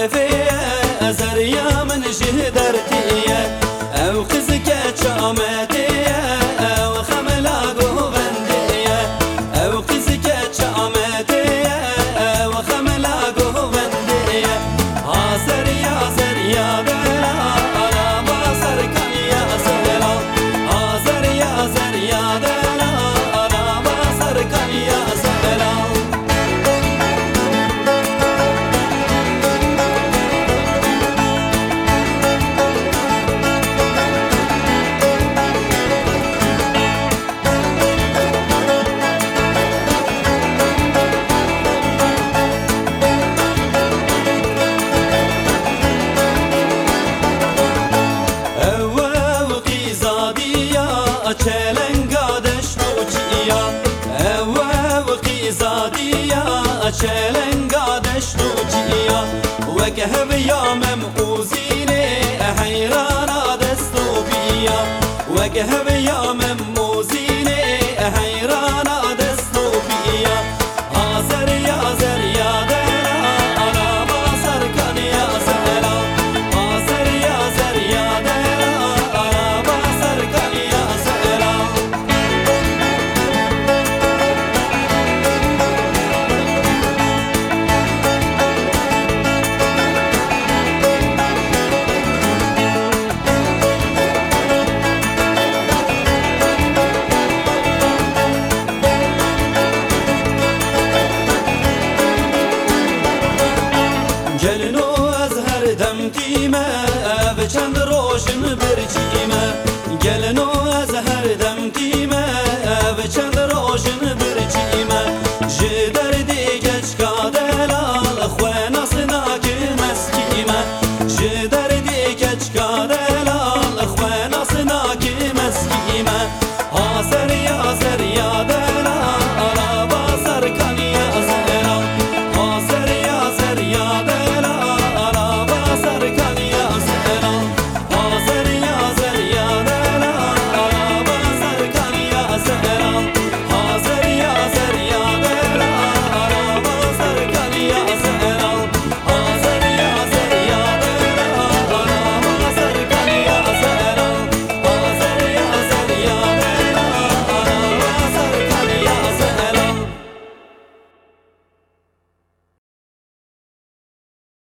معرفه زریا من جهدرتیه او خزک چامتیه او خملا گوندیه او خزک چامتیه او خملا گوندیه زریا زریا دلا الا باسر کنیا سلا زریا زریا دلا الا باسر کنیا سلا چلنگا دشتو جیا وکهب یا مموزینه حیرانا دستو بیا وکهب یا مموزینه حیرانا دستو بیا آزر یا زر یا دلا انا باسر کن یا زلا آزر یا زر یا دلا انا باسر کن یا زلا جنو از هر دم قیمه